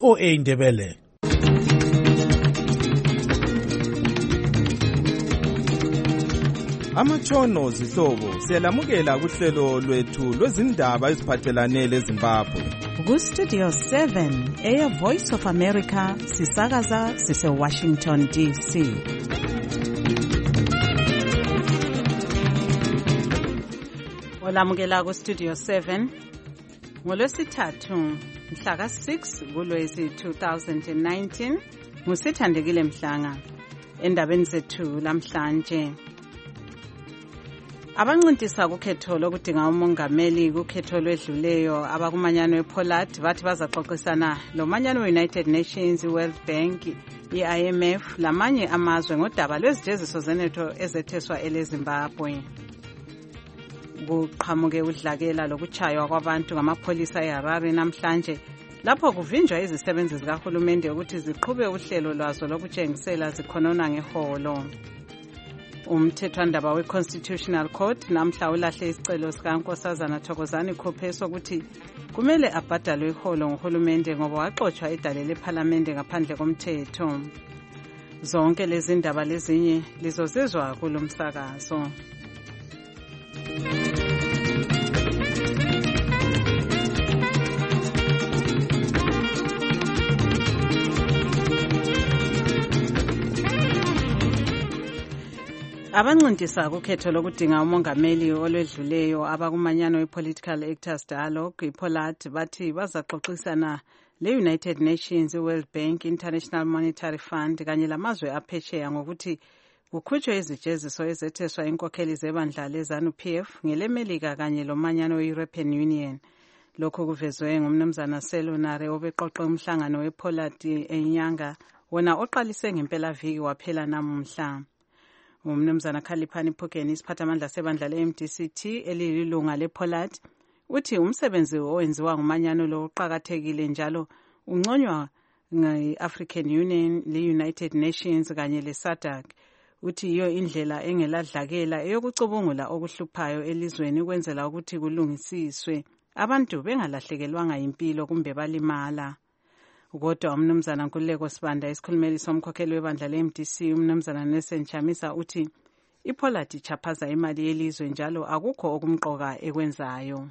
VOA Ndebele. Amatshono zihlobo siyalamukela kuhlelo lwethu lwezindaba eziphathelane leZimbabwe. Ku-Studio 7 Air Voice of America sisakaza sise-Washington DC. Olamukela ku-Studio 7 ngolwesithathu mhla ka-6 kuLwezi 2019 ngusithandekile Mhlanga endabeni zethu lamhlanje. Abancintisa kukhetho lokudinga umongameli kukhetho lwedluleyo abakumanyano ePoland bathi bazaxoxisana lomanyano we-United Nations, i-World Bank, i-IMF lamanye amazwe ngodaba lwezijeziso zenetho ezetheswa eleZimbabwe. Kuqhamuke udlakela lokutshaywa kwabantu ngamapholisa eHarare namhlanje lapho kuvinjwa izisebenzi zikahulumende ukuthi ziqhube uhlelo lwazo lokutshengisela zikhonona ngeholo. Umthethwandaba we-Constitutional Court namhla ulahle isicelo sikaNkosazana Thokozani Khopheso ukuthi kumele abhadalwe iholo nguhulumende ngoba waxotshwa edale lephalamende ngaphandle komthetho. Zonke lezi ndaba lezinye lizozizwa kulomsakazo. Abancintisa kukhetho lokudinga umongameli olwedluleyo abakumanyano we-Political Actors Dialogue iPoland bathi bazaxoxisana le-United Nations, i-World Bank, International Monetary Fund kanye lamazwe aphesheya ngokuthi kukhutshwe izijeziso ezetheswa inkokheli zebandla leZANU-PF ngelemelika kanye lomanyano we-European Union. Lokhu kuvezwe ngumnumzana Selunare obeqoqe umhlangano wePoland enyanga wona oqalise ngempelaviki waphela namuhla. Umnumzana Khaliphani Phukeni isiphathamandla sebandla le-MDCT elililunga lePoland uthi umsebenzi owenziwa ngumanyano lo uqhakathekile njalo unconywa nge-African Union, le-United Nations kanye le-SADC. Uthi iyo indlela engeladlakela eyokucubungula okuhluphayo elizweni ukwenzela ukuthi kulungisiswe abantu bengalahlekelwanga impilo kumbe balimala. Kodwa umnumzana Nkululeko Sibanda isikhulumeli somkhokheli webandla le-MDC umnumzana Nelson Chamisa uthi iPoland ichaphaza imali yelizwe njalo akukho okumqoka ekwenzayo.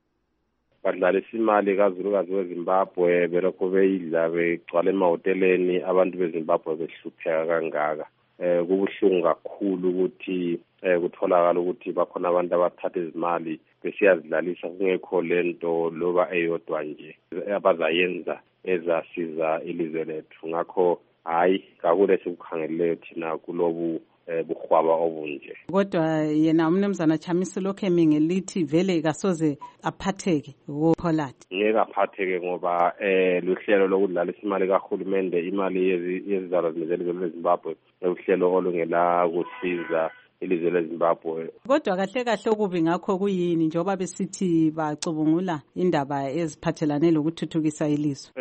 Badlalisa imali kazulukazi weZimbabwe belokho beyidla begcwala emahoteleni abantu beZimbabwe behlupheka kangaka. Kubuhlungu kakhulu ukuthi kutholakala ukuthi bakhona abantu abathatha izimali besiyazidlalisa kungekho lento loba eyodwa nje abazayenza ezasiza ilizwe lethu. Ngakho hayi kakule sikukhangeleleyo thina kulobu bukhwaba obunje. Kodwa yena umnumzana Chamisa lokho emingelithi vele kasoze aphatheke kuPoland. Ngeke aphatheke ngoba luhlelo lokudlalisa imali kahulumende, imali yezizalo zelizwe leZimbabwe uhlelo olungela kusiza ilizwe leZimbabwe. Kodwa kahle kahle okubi ngakho kuyini njengoba besithi bacubungula indaba eziphathelane lokuthuthukisa ilizwe?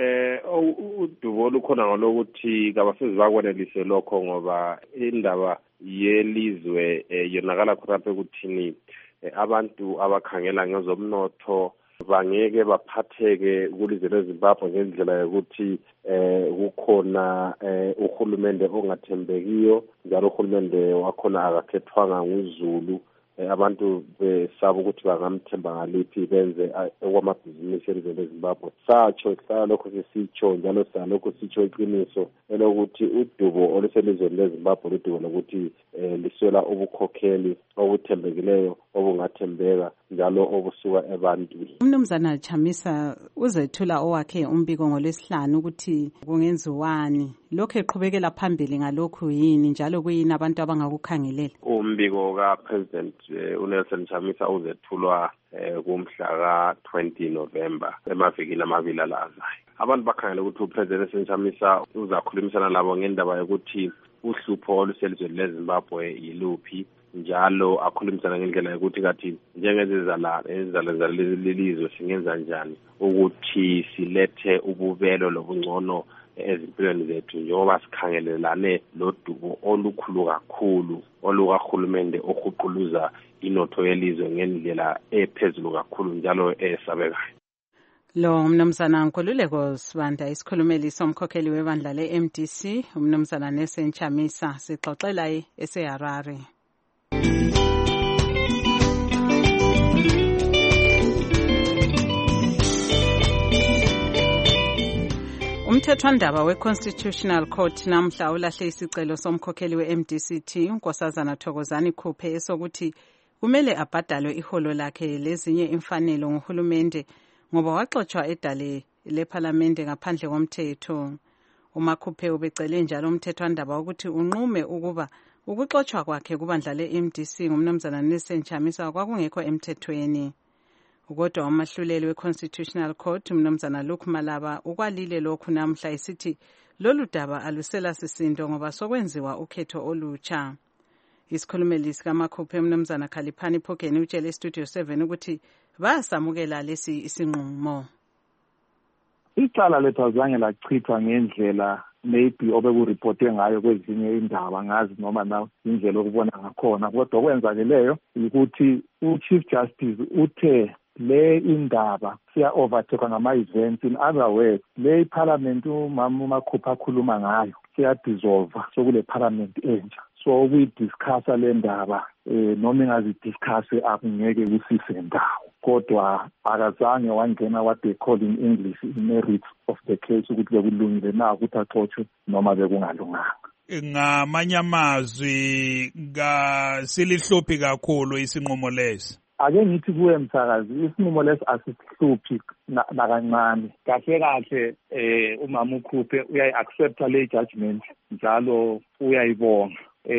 Udubo lukhona ngalokuthi kabasezi bakwenelise lokho ngoba indaba yelizwe yonakala khona ukuthi abantu abakhangela ngezomnotho bangeke baphatheke kulizwe leZimbabwe ngendlela yokuthi kukhona uhulumende ongathembekiyo njalo uhulumende wakhona akakhethwanga nguZulu. Abantu besaba ukuthi bangamthemba ngaliphi benze okwamabhizinisi elizwe leZimbabwe. Satsho lokho sisitsho njalo salokho sitsho iqiniso elokuthi udubo oluselizweni leZimbabwe ludubo lokuthi liswela ubukhokheli obuthembekileyo obungathembeka njalo obusuka ebantwini. Umnumzana Chamisa uzethula owakhe umbiko ngolwesihlanu ukuthi kungenziwani. Lokho eqhubekela phambili ngalokhu yini njalo kuyini abantu abangakukhangelela? Umbiko kaPresident uNelson Chamisa uzethulwa kumhla ka-20 November emavikini amabili alazayo. Abantu bakhangela ukuthi uPresident Nelson Chamisa uzakhulumisana labo ngendaba yokuthi uhlupho oluselizweni leZimbabwe yiluphi njalo akhulumisana ngendlela yokuthi kathi njengezizalo lelizwe singenza njani ukuthi silethe ububelo lobungcono ezimpilweni zethu njengoba sikhangelelane lodubo olukhulu kakhulu olukahulumende ohuquluza inotho yelizwe ngendlela ephezulu kakhulu njalo esabekayo. Lo mnumzana Nkululeko Sibanda isikhulumeli somkhokheli webandla le-MDC umnumzana Nelson Chamisa sixoxela eseHarare. Umthethwandaba we-Constitutional Court namhla ulahle isicelo somkhokheli we-MDC uNkosazana Thokozani Khuphe esokuthi kumele abhadalwe iholo lakhe lezinye imfanelo ngohulumende ngoba waxoxwa edale lephalamende ngaphandle komthetho. UMakhuphe ubecele njalo umthethwandaba ukuthi unqume ukuba ukuxoxwa kwakhe kubandla le-MDC ngumnumzana Nelson Chamisa kwakungekho emthethweni. Kodwa umahluleli we-Constitutional Court umnumzana Luke Malaba ukwalile lokhu namhla esithi lolu daba alusela sisindo ngoba sokwenziwa ukhetho olutsha. Isikhulumeli sikaMakhuphe umnumzana Khaliphani Phokeni utshele Studio 7 ukuthi basamukela lesi isinqumo. Icala lethu azange lachithwa ngendlela maybe obekuripote ngayo kwezinye indaba ngazi noma na indlela okubona ngakhona kodwa okwenzakeleyo ukuthi uChief Justice uthe le indaba siya overtake ngama-events. In other words, le parliament umama uMakhuphe akhuluma ngayo siya dissolve sokule parliament entsha. So we discuss le ndaba noma ingazidiscuss akungeke kusise ndawo. Kodwa akazange wangena what they call in English merits of the case ukuthi bekulungile na ukuthi axoxwe noma bekungalunganga. Ngamanye amazwi silihluphi kakhulu isinqumo lesi. Ake ngithi kuwe msakazi isinqumo lesi asisihluphi nakancane. Kahle umama uKhuphe uyayi-accepta le judgment njalo uyayibonga.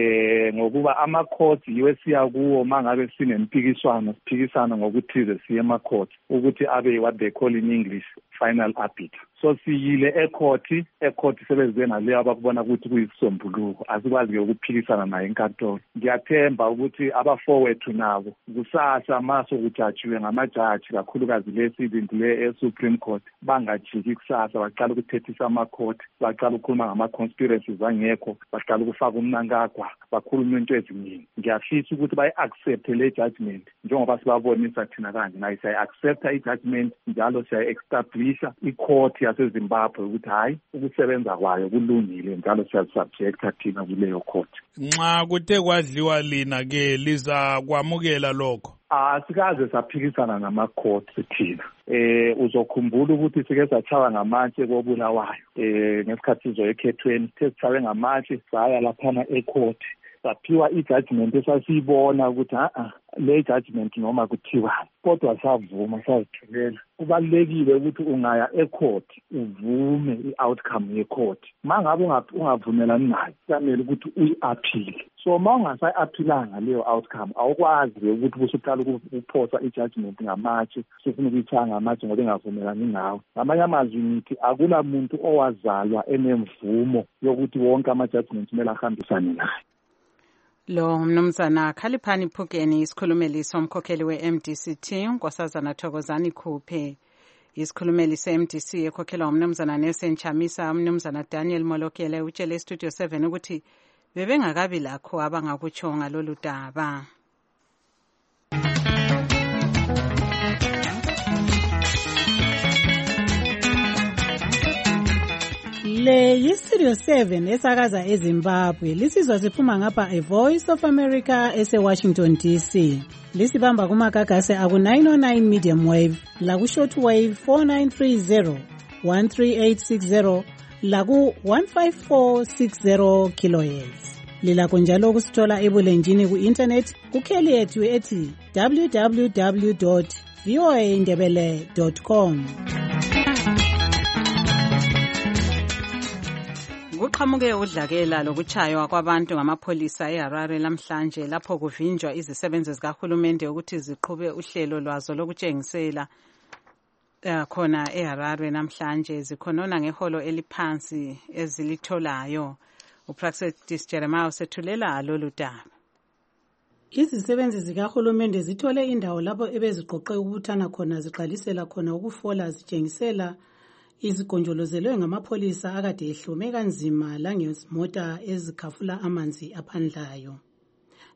Ngokuba ama-court yiwe siya kuwo mangabe sinempikiswano siphikisana ngokuthize siye ema-court ukuthi abe what they call in English final arbiter. So siyile e-court sebeze naleyo abakubona ukuthi kuyisisombuluko asikwazi ukuphikisana naye enkantolo. Ngiyathemba ukuthi abafowethu nabo kusasa maso kujajiwe ngamajaji kakhulukazi lesibindi le-Supreme Court bangajiki kusasa baqala ukuthethisa ama-court baqala ukukhuluma ngama-conspiracies angekho baqala ukufaka umnankagwa bakhuluma into eziningi. Ngiyafisa ukuthi bayi-accept le judgment njengoba sibabonisa thina kanje nayo siyayi-accepta i-judgment njalo siyayi-establisha i-court yaseZimbabwe ukuthi hayi ukusebenza kwayo kulungile njalo siyasubjecta thina kuleyo court. Nxa kuthe kwadliwa lina ke liza kwamukela lokho? Asikaze saphikisana nama-court thina. Uzokhumbula ukuthi sike sachawa ngamatshe kobulawayo ngesikhathi sizoyekhethweni sithawe ngamatshe saya laphana e-court saphiwa i-judgment esasiyibona ukuthi le judgment noma kuthiwa kodwa savuma sazithulela. Kubalulekile ukuthi ungaya e-court uvume i-outcome ye-court. Mangabe ungavumelani nayo kufanele ukuthi uyi-appeal. So ungasayi-aphilanga leyo outcome awukwazi ukuthi usuqala ukuphosa i-judgment ngamatshe sifuna ukuyithanga ngamatshe ngoba engavumelani ngawo. Ngamanye amazwi ngithi akula muntu owazalwa enemvumo yokuthi wonke ama-judgment kumele ahambisane naye. Lo mnumzana Khaliphani Phokeni isikhulumeli somkhokheli we-MDC Nkosazana Thokozani Khuphe. Isikhulumeli se-MDC ekhokhelwa umnumzana Nelson Chamisa umnumzana Daniel Molokele utshele Studio 7 ukuthi bebengakabi lakho abangakutsho ngalolu daba. Le yiStudio 7 esakaza eZimbabwe lisizwa siphuma ngapha eVoice of America eseWashington DC. Lisibamba kumagagase aku-909 medium wave laku-short wave 4930 13860 laku-15460 kilohertz. Lilakho njalo ukusithola ebulenjini ku-internet kukheli yethu ethi www.voaindebele.com. Kuqhamuke udlakela lokutshaywa kwabantu ngamapholisa eHarare lamhlanje lapho kuvinjwa izisebenzi zikahulumende ukuthi ziqhube uhlelo lwazo lokutshengisela khona eHarare namhlanje zikhonona ngeholo eliphansi ezilitholayo. uPraxedis Jeremiah usethulela lolu daba. Izisebenzi zikahulumende zithole indawo lapho ebeziqoqe ukubuthana khona ziqalisela khona ukufola zitshengisela izigonjolozelwe ngamapholisa akade ehlume kanzima langezimota ezikhafula amanzi aphandlayo.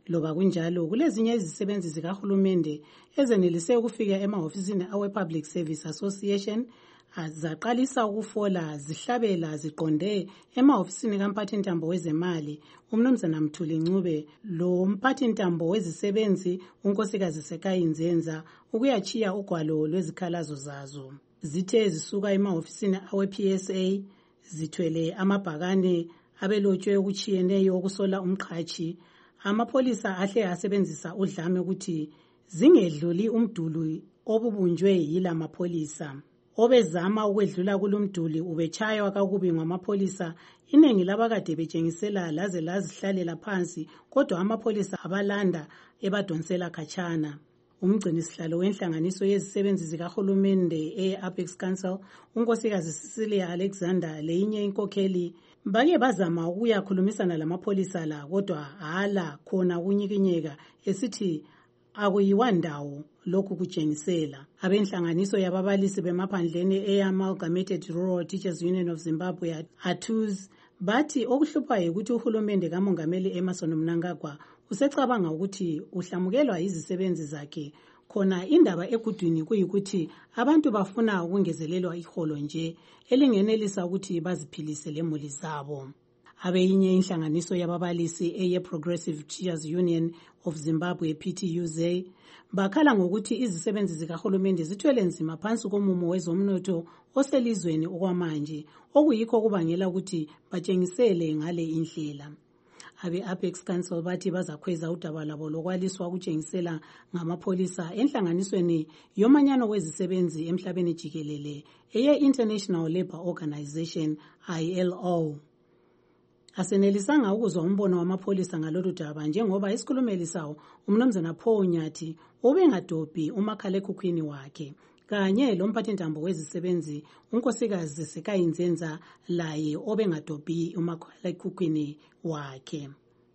Loba kunjalo kulezinye izisebenzi zikahulumende ezenelise ukufika emahofisini awe-Public Service Association zaqalisa ukufola zihlabela ziqonde emahofisini kamphathintambo wezemali uMnumzana Mthuli Ncube lo mphathintambo wezisebenzi unkosikazi Sekayinzenza ukuyachiya ugwalo lwezikhalazo zazo. Zithe zisuka emahofisini awe-PSA zithwele amabhakane abelotshwe okuchiyeneyo okusola umqhashi. Amapholisa ahle asebenzisa udlame ukuthi zingedluli umduli obubunjwe yila mapholisa. Obezama ukwedlula kulumduli ubechaywa kakubi ngamapholisa. Inengi labakade betshengisela laze lazihlalela phansi kodwa amapholisa abalanda ebadonsela khatshana. Umgcinisihlalo wenhlanganiso yezisebenzi zikahulumende e-Apex Council unkosikazi Cecilia Alexander leyinye inkokheli bake bazama ukuyakhulumisana lamapholisa la kodwa hala khona kunyikinyeka esithi akuyiwandawo lokhu kutshengisela. Abenhlanganiso yababalisi bemaphandleni e-Amalgamated Rural Teachers Union of Zimbabwe ATUZ bathi okuhluphayo ukuthi uhulumende kamongameli Emmerson Mnangagwa usecabanga ukuthi uhlamukelwa izisebenzi zakhe. Khona indaba egudwini kuyikuthi abantu bafuna ukungezelelwa iholo nje elingenelisa ukuthi baziphilise lemuli zabo. Abeyinye inhlanganiso yababalisi eye-Progressive Teachers Union of Zimbabwe PTUZ bakhala ngokuthi izisebenzi zikahulumende zithwele nzima phansi komumo wezomnotho oselizweni okwamanje okuyikho kubangela ukuthi batshengisele ngale indlela. Abe-Apex Council bathi bazakhweza udaba labo lokwaliswa ukutshengisela ngamapholisa enhlanganisweni yomanyano wezisebenzi emhlabeni jikelele eye-International Labour Organization ILO. Asenelisanga ukuzwa umbono wamapholisa ngalolu daba njengoba isikhulumeli sawo uMnumzana Paul Nyathi ubengadobhi umakhalekhukhwini wakhe kanye lo mphathintambo wezisebenzi unkosikazi Sekayinzenza laye obengadobhi umakhalekhukhwini wakhe.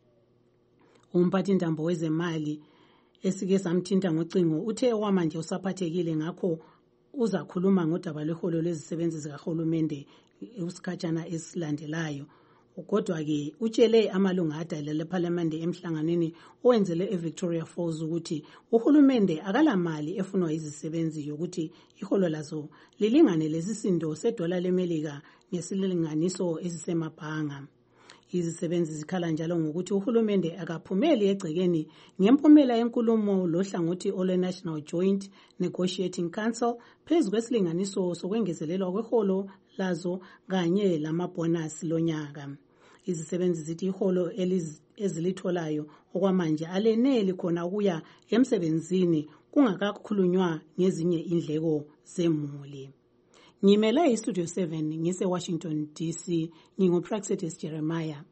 Umphathintambo wezemali esike samthinta ngocingo uthe owamanje usaphathekile ngakho uzakhuluma ngodaba lweholo lwezisebenzi zikahulumende usikhatshana esilandelayo. Kodwa-ke utshele amalunga adalela ePhalamende emhlanganweni owenzele eVictoria Falls ukuthi uhulumende akalamali efunwa izisebenzi yokuthi iholo lazo lilingane lesisindo $1 leMelika ngesilinganiso esisemabhanga. Izisebenzi zikhala njalo ngokuthi uhulumende akaphumeli egcekeni ngempumela yenkulumo lohlangothi olwe-National Joint Negotiating Council phezu kwesilinganiso sokwengezelelwa kweholo lazo kanye lamabhonasi lonyaka. Izisebenzi zithi iholo ezilitholayo okwamanje aleneli khona ukuya emsebenzini kungakakhulunywa ngezinye indleko zemuli. Ngimele iStudio 7 ngise-Washington DC, nginguPraxetis Jeremiah.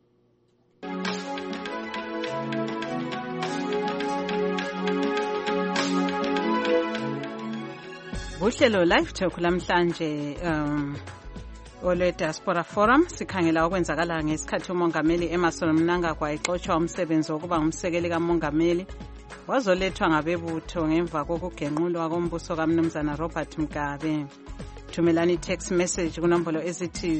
Uhlelo live talk lamhlanje ole Diaspora Forum sikhangela okwenzakala ngesikhathi umongameli Emmerson Mnangagwa exoshwa umsebenzi wokuba ngumsekeli kamongameli wazolethwa ngabebutho ngemva kokugenqulwa kombuso kaMnumzana Robert Mugabe. Thumelani text message kunombolo ezithi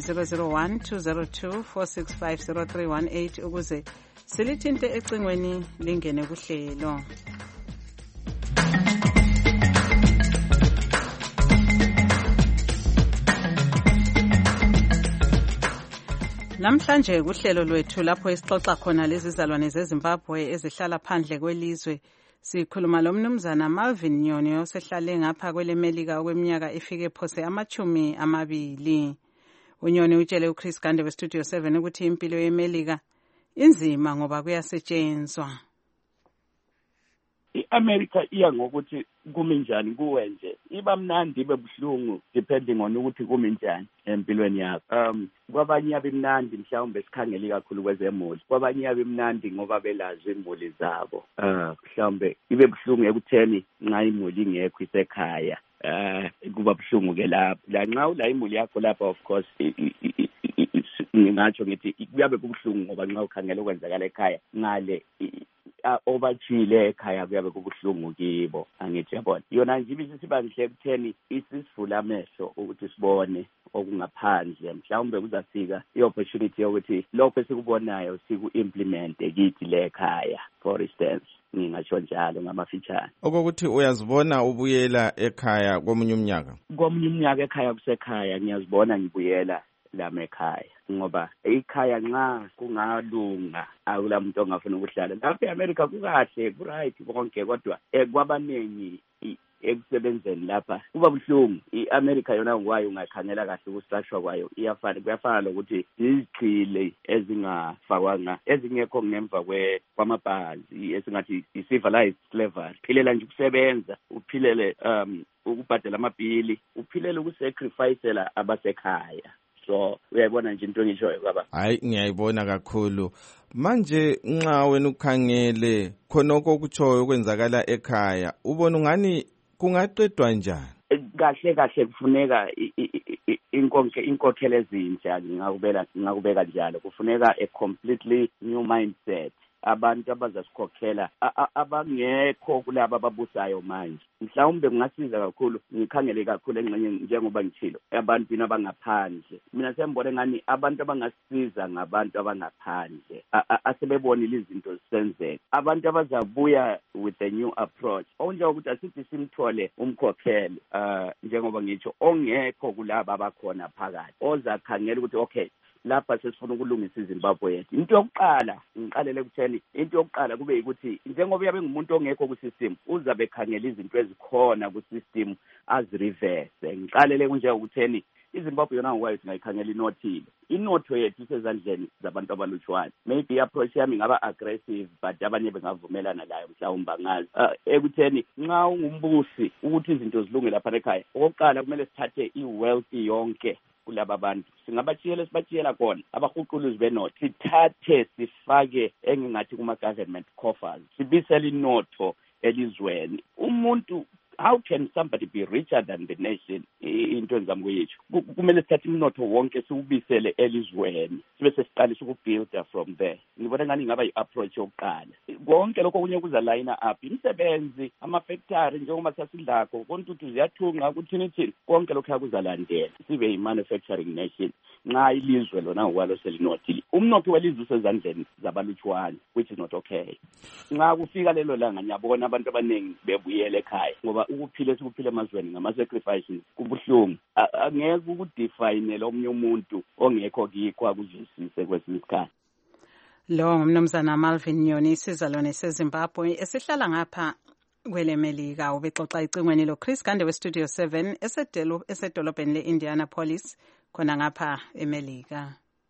001-202-465-0318 ukuze silithinte ecingweni lingene kuhlelo. Namhlanje kuhlelo lwethu lapho esixoxa khona lezi zalwane zeZimbabwe ezihlala phandle kwelizwe sikhuluma loMnumzana Marvin Nyoni osehlale ngapha kweleMelika okweminyaka efike phose 20. uNyoni utshele uChris Gande weStudio 7 ukuthi impilo yeMelika inzima ngoba kuyasetshenzwa. iAmerica iya ngokuthi kuminjani kuwenze iba mnandi ibe buhlungu depending on ukuthi kuminjani empilweni yakho. Kwabanye abemnandi mhlawumbe sikhangeli kakhulu kwezemuli, kwabanye abemnandi ngoba belazi imuli zabo. Mhlawumbe ibe buhlungu ekutheni nxa imuli ingekho isekhaya. Kuba buhlungu ke lapho la nxa ula imuli yakho lapha of course ngingatsho ngithi kuyabe kubuhlungu ngoba nxa ukhangela okwenzakala ekhaya ngale obachile ekhaya kuyabe kubuhlungu kibo angithi yabona yona nje ibisibandle ekutheni isisivula amehlo ukuthi sibone okungaphandle mhlawumbe kuzafika i-opportunity yokuthi lokho esikubonayo siku-implement kithi lekhaya for instance ngingatsho njalo ngamafitshane. Okokuthi uyazibona ubuyela ekhaya komunye umnyaka ekhaya kusekhaya ngiyazibona ngibuyela lami ekhaya ngoba ekhaya nxa kungalunga akula muntu ongafuna ukuhlala lapha eAmerica kukahle kuright konke kodwa kwabaningi ekusebenzeni lapha kuba buhlungu. iAmerica yona ngwayo ungakhangela kahle ukustrashwa kwayo kuyafana lokuthi izigcile ezingafakwanga ezingekho ngemva kwamabhazi esingathi i-civilized slavery. Philela nje ukusebenza uphilele ukubhadela amabhili uphilele ukusacrificela abasekhaya. So uyayibona nje into engishoyo baba. Hayi ngiyayibona kakhulu. Manje nxa wena ukhangele khonoko okutshoyo okwenzakala ekhaya ubona ungani kungaqedwa njani? Kahle kufuneka inkokhelo ezintsha ngingakubeka njalo. Kufuneka a completely new mindset. Abantu abazasikhokhela abangekho kulabo ababusayo manje. Mhlawumbe kungasiza kakhulu ngikhangele kakhulu engxenye njengoba ngithilo abantu abangaphandle. Mina sembone ngani abantu abangasiza ngabantu abangaphandle asebebonile izinto zisenzeka. Abantu abazabuya with a new approach onjengokuthi asithi simthole umkhokheli njengoba ngitsho ongekho kulabo abakhona phakathi ozakhangela ukuthi okay lapha sesifuna ukulungisa iZimbabwe yethu. Into yokuqala ngiqalele kutheni into yokuqala kube ukuthi njengoba uyabe ngumuntu ongekho ku-system uzabe khangela izinto ezikhona ku-system azireverse. Ngiqalele kunje ukutheni iZimbabwe yona ngwayo singayikhangela inothile. Inotho yethu isezandleni zabantu abalutshwane. Maybe i-approach yami ngaba aggressive but abanye bengavumelana layo mhlawumbe ngazi ekutheni nxa ungumbusi ukuthi izinto zilunge lapha ekhaya okokuqala kumele sithathe i-wealth yonke kulaba bantu sibatshiyela khona abahuquluzi benotho sithathe sifake engingathi kuma-government coffers sibisele inotho elizweni. Umuntu how can somebody be richer than the nation? Into engizama kuyitsho kumele sithathe umnotho wonke siwubisele elizweni sibe sesiqalisa ukubuilda from there. Ngibona ngani ngaba yi-approach yokuqala. Konke lokho kunye kuzalayina up imisebenzi ama-factory njengoba sasidlakho kontuthi ziyathunga kuthini konke lokho yakuzalandela sibe yi-manufacturing nation nxa ilizwe lona ngokwalo selinothile. Umnotho welizwe usezandleni zabalutshwane which is not okay. Nxa kufika lelo langa ngiyabona abantu abaningi bebuyela ekhaya ngoba ukuphila esikuphila emazweni ngama-sacrifices kubuhlungu. Angeke ukudefine omunye umuntu ongekho kikho akuzwisise kwesinye isikhathi. Lo ngumnumzana Malvin Nyoni isizalwane seZimbabwe esihlala ngapha kwele Melika ubexoxa icingweni lo Chris Gande we-Studio 7 esedolobheni le-Indianapolis khona ngapha eMelika.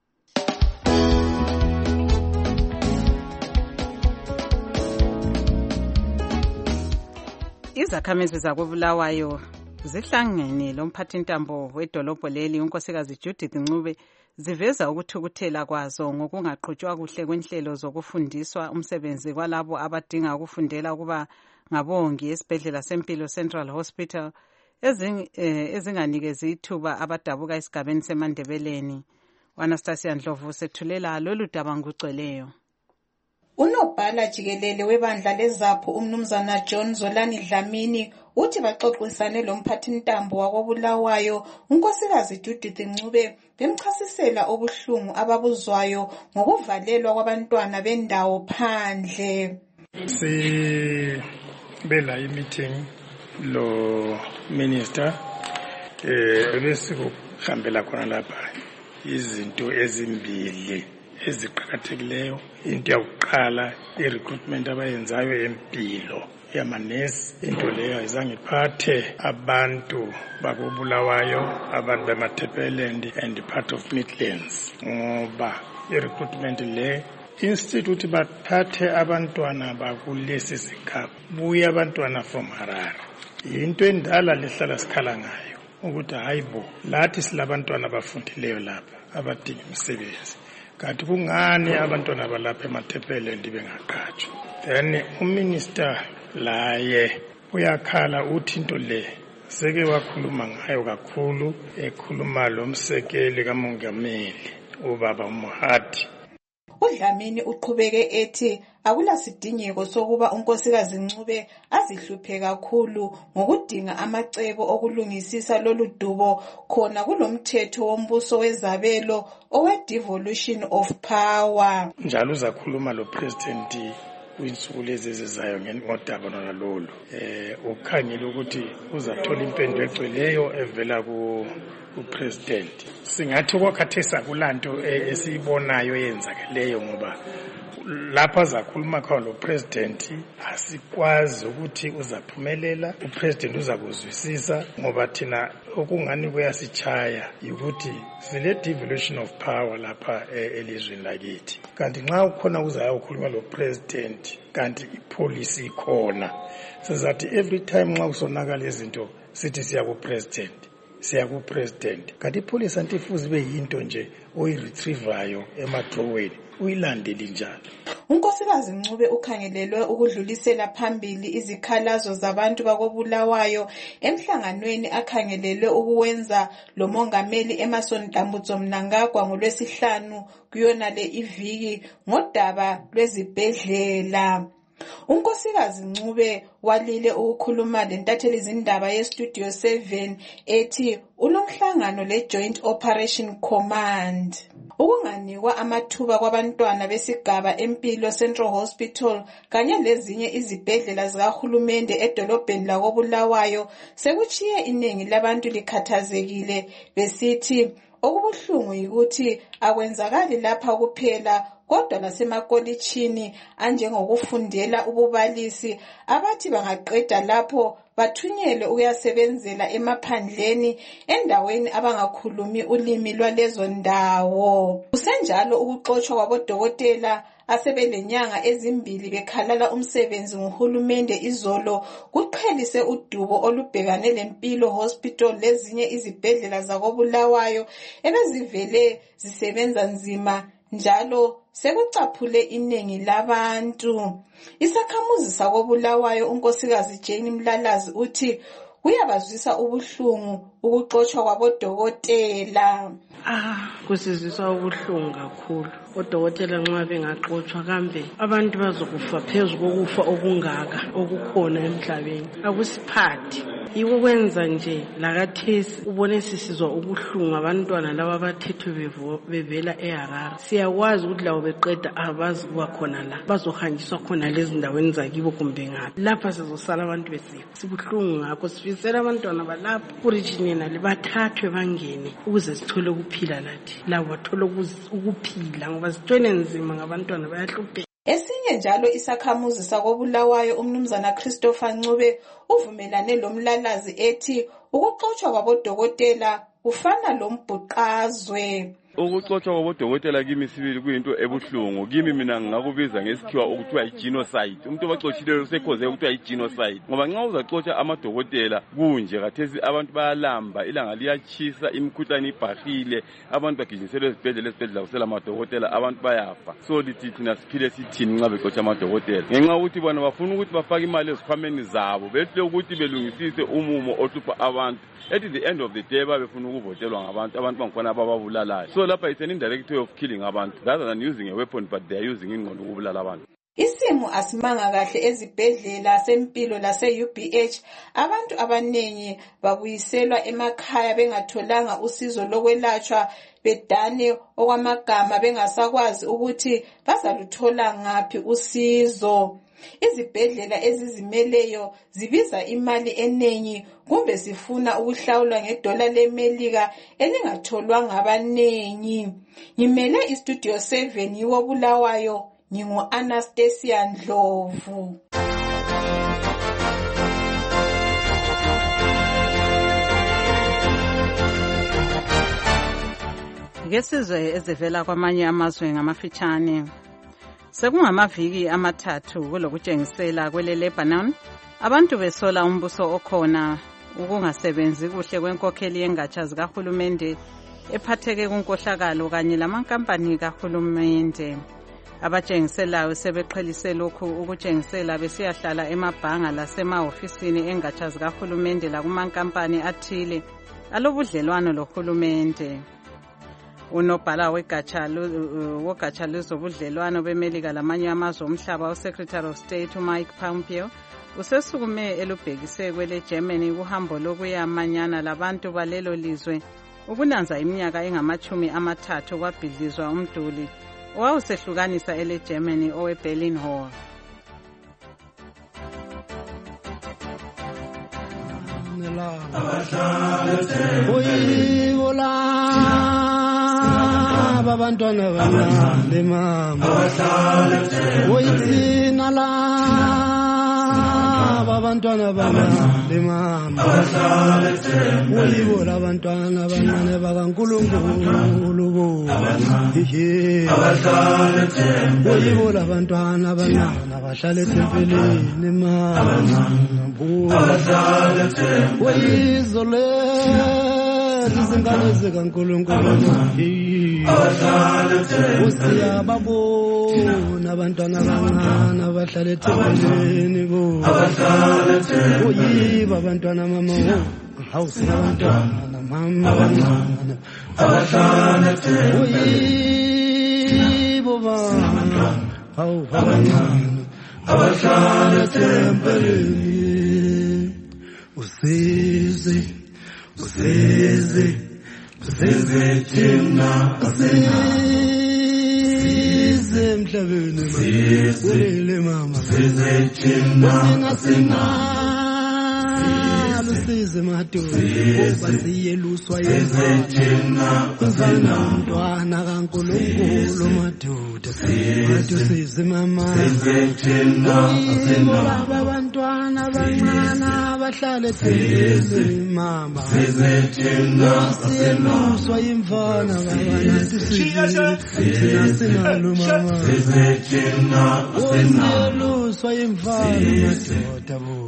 Izakhamizi zakoBulawayo zihlangene lomphathintambo wedolobho leli unkosikazi Judith Ncube ziveza ukuthukuthela kwazo ngokungaqhutshwa kuhle kwenhlelo zokufundiswa umsebenzi kwalabo abadinga ukufundela ukuba ngabongi esibhedlela sempilo Central Hospital ezinganikezi ithuba abadabuka esigabeni seMandebeleni. Anastasia Ndlovu sethulela lolu daba ngugcweleyo. Unobhala jikelele webandla lezapho umnumzana John Zolani Dlamini uthi baxoxisane lomphathintambo wakoBulawayo unkosikazi Judith Ncube bemchasisela obuhlungu ababuzwayo ngokuvalelwa kwabantwana bendawo phandle. Bela meeting lo minister ebesikuhambela khona lapha izinto ezimbili eziqhakathekileyo. Into yokuqala i-recruitment abayenzayo empilo yamanesi. Into leyo ayizange iphathe abantu bakoBulawayo, abantu bemaThepeleland and part of Midlands ngoba i-recruitment le institute bathathe abantwana bakulesi sigaba buya abantwana from Harare. Into endala lehlala sikhala ngayo ukuthi hayibo lathi silabantwana abafundileyo lapha abadinga umsebenzi kanti kungani abantwana balapha emaThepeleland bengaqhatshwa. Then uminister laye uyakhala uthi into le seke wakhuluma ngayo kakhulu ekhuluma lo msekeli kamongameli ubaba uMohati. uDlamini uqhubeke ethi akulasidingeko sokuba unkosikazi Ncube azihluphe kakhulu ngokudinga amacebo okulungisisa lolu dubo khona kulomthetho wombuso wezabelo owe-devolution of power. Njalo uzakhuluma lo president kwinsuku lezi ezizayo ngodaba lolu. Ukhangele ukuthi uzathola impendulo egcweleyo evela kupresident. Singathi kwakhathesa kulanto esiyibonayo eyenzakeleyo ngoba lapha zakhuluma khona lo president asikwazi ukuthi uzaphumelela, upresident uzakuzwisisa ngoba thina okungani kuyasichaya ukuthi sile devolution of power lapha elizweni lakithi. Kanti nxa ukhona uzayokhuluma lo president kanti ipolicy ikhona, sizathi every time nxa kusonakala izinto sithi siya ku president kanti ipolicy antifuzi be yinto nje oyiretrievayo emadrowini uyilandeli njalo. Unkosikazi Ncube ukhangelelwe ukudlulisela phambili izikhalazo zabantu bakobulawayo emhlanganweni akhangelelwe ukuwenza lo mongameli Emmerson Dambudzo Mnangagwa ngoLwesihlanu kuyona le iviki ngodaba lwezibhedlela. Unkosikazi Ncube walile ukukhuluma lentatheli izindaba yeStudio 7 ethi ulomhlangano leJoint Operation Command. Ukunganikwa amathuba kwabantwana besigaba Empilo Central Hospital kanye lezinye izibhedlela zikahulumende edolobheni lakobulawayo sekuchiye iningi labantu likhathazekile besithi okubuhlungu yikuthi akwenzakali lapha kuphela kodwa nasemakolitshini anjengokufundela ububalisi abathi bangaqeda lapho bathunyelwe ukuyasebenzela emaphandleni endaweni abangakhulumi ulimi lwalezo ndawo. Kusenjalo ukuxotshwa kwabodokotela asebelenyanga ezimbili bekhalala umsebenzi nguhulumende izolo kuqhelise udubo olubhekane lempilo hospital lezinye izibhedlela zakobulawayo ebezivele zisebenza nzima njalo sekucaphule iningi labantu. Isakhamuzi sakobulawayo unkosikazi Jane Mlalazi uthi kuyabazwisa ubuhlungu ukuxotshwa kwabodokotela. Kusizwisa ubuhlungu kakhulu. Odokotela nxa bengaxotshwa kambe abantu bazokufa phezu kokufa okungaka okukhona emhlabeni. Akusiphathi. Yiwo kwenza nje lakathesi ubone sisizwa ubuhlungu abantwana laba bathethwe bevela eHarare. Siyakwazi ukuthi labo beqeda abazi kuba khona la bazohanjiswa khona lezi ndaweni zakibo kumbe ngaphi. Lapha sizosala abantu besifa. Sibuhlungu ngakho sifisela abantwana balapha kurijinena libathathwe bangene ukuze sithole ukuphila lathi. Labo bathole ukuphila ngoba sithwele nzima ngabantwana bayahlupheka. Esinye njalo isakhamuzi sakobulawayo umnumzana Christopher Ncube uvumelane lomlalazi ethi ukuxotshwa kwabodokotela kufana lombhuqazwe. Ukuxotshwa kwabodokotela kimi sibili kuyinto ebuhlungu. Kimi mina ngingakubiza ngesikhiwa ukuthiwa i-genocide. Umuntu obaxotshileyo usekhoze ukuthiwa i-genocide. Ngoba nxa uzaxotsha amadokotela kunje kathesi abantu bayalamba, ilanga liyatshisa, imikhuhlane ibhahile, abantu bagijinyiselwe ezibhedlela kusela amadokotela, abantu bayafa. So lithi thina siphile sithini nxa bexotsha amadokotela. Ngenxa ukuthi bona bafuna ukuthi bafake imali ezikhwameni zabo, behle ukuthi belungisise umumo ohlupha abantu. At the end of the day babefuna ukuvotelwa ngabantu, abantu bangikhona abababulalayo. So lapha it's an indirect way of killing abantu rather than using a weapon, but they are using ingqondo ukubulala abantu. Isimo asimanga kahle ezibhedlela sempilo lase-UBH. Abantu abanengi babuyiselwa emakhaya bengatholanga usizo lokwelatshwa bedane okwamagama bengasakwazi ukuthi bazaluthola ngaphi usizo. Izibhedlela ezizimeleyo zibiza imali enengi kumbe sifuna ukuhlawulwa ngedola leMelika elingatholwa ngabanengi. Ngimele iStudio 7 yiwobulawayo ngingu-Anastasia Ndlovu. Ngesizwe ezivela kwamanye amazwe ngamafitshane. Sekungamaviki amathathu kulokutshengisela kwele Lebanon, abantu besola umbuso okhona ukungasebenzi kuhle kwenkokheli yengatsha zikahulumende ephatheke kunkohlakalo kanye lamankampani kahulumende. Abatshengiselayo sebeqhelise lokhu ukutshengisela besiyahlala emabhanga lasemahofisini engatsha zikahulumende lakumankampani athile alobudlelwano lohulumende. unobhala wegatsha lwezobudlelwano bemelika lamanye amazwe omhlaba uSecretary of State uMike Pompeo usesukume elubhekise kwele Germany kuhambo lokuyamanyana labantu balelo lizwe ukunanza iminyaka engama-30 kwabhidlizwa umduli owawusehlukanisa ele Germany owe-Berlin Wall. Abantwana banale mama oyithina la abantwana banale mama oyibo labantwana abancane bakaNkulunkulu oyibo labantwana abancane abahlala ethempelini mama oyizole izingane zikaNkulunkulu usiyababona abantwana abancane abahlala ethempelini oyibo abantwana mama awusiyabantwana mama abancane abahlala oyibo bana abancane abahlala ethempelini usize thina usize emhlabeni ulele mama thina usize madoda ngoba siyeluswa yezithina kuzana umntwana kaNkulunkulu madoda usize mama thina abantwana abancane abahlala ethempelini mama siyeluswa imfana babanathi thina sinalo mama siyeluswa imfana madoda bo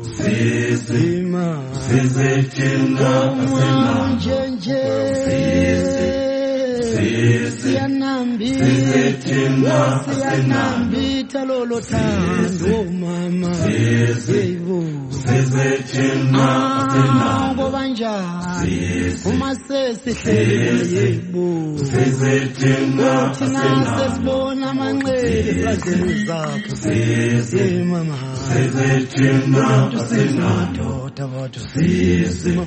siyanambitha lolo thando mama ngoba njani uma sesihleli yebo thina sesibona amanxele eplazeni zakho mama madoda bathu sisima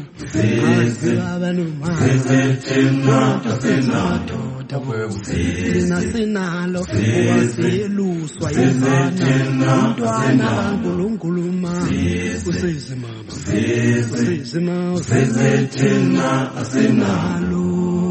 madoda thina sinalo wasiyeluswa yimfana umntwana kaNkulunkulu usize mama usize thina asinalo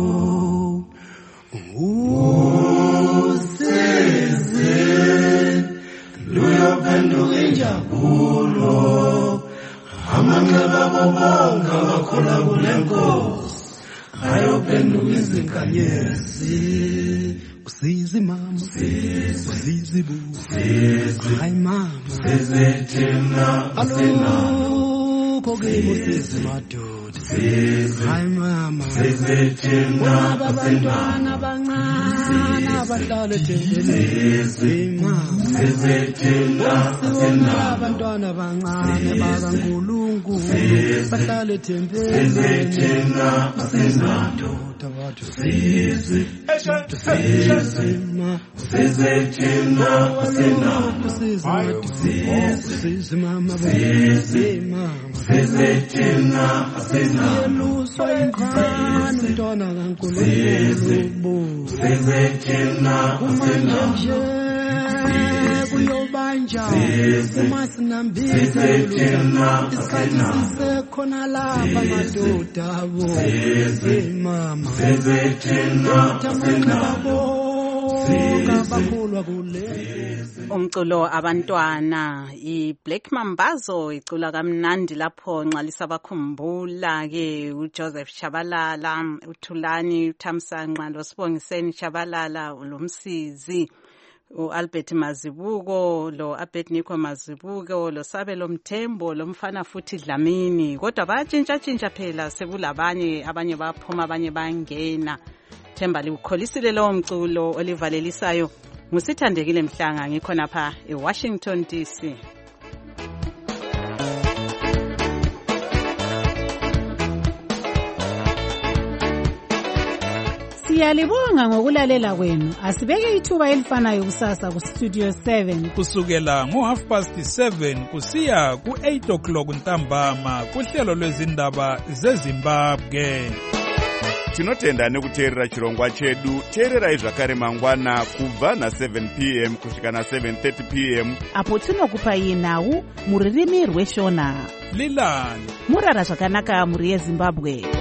usize luyophenduka injabulo amanxeba bonke abakhona kule nkosi ayophenduka izinkanyezi usize mama usize bu hayi mama thina alukho kimi usize madoda hayi mama thina abantwana abancane abahlala ethempelini mama thina abantwana abancane bakaNkulunkulu bahlala ethempelini madoda bathu usize mama siyeluswa imfana umntwana kaNkulunkulu umanje kuyobanja uma sinambitha isikhathi sisekhona lapha madoda abo mama umculo abantwana iBlack Mambazo icula kamnandi lapho nxalisa bakhumbula ke uJoseph Shabalala, uThulani Thamsanqa loSibongiseni Shabalala, uLomsizi, uAlbert Mazibuko, lo Abednego Mazibuko, lo Sabelo Mthembo, lo mfana futhi Dlamini. Kodwa bayatshintsha phela sekulabanye abanye baphuma abanye bangena. Themba likukholisile lo mculo olivalelisayo. Ngusithandekile Mhlanga ngikhona pha eWashington DC. Siyalibonga ngokulalela kwenu. Asibeke ithuba elifanayo kusasa ku Studio 7 kusukela ngo7:30 kusiya ku8 o'clock ntambama kuhlelo lwezindaba zeZimbabwe. Tinotenda nekuteerera chirongwa chedu. Teererai zvakare mangwana kubva na7 p.m. kusvika na7:30 p.m. apo tinokupai nhau muririmi rweshona. Lilani murara zvakanaka muri yeZimbabwe.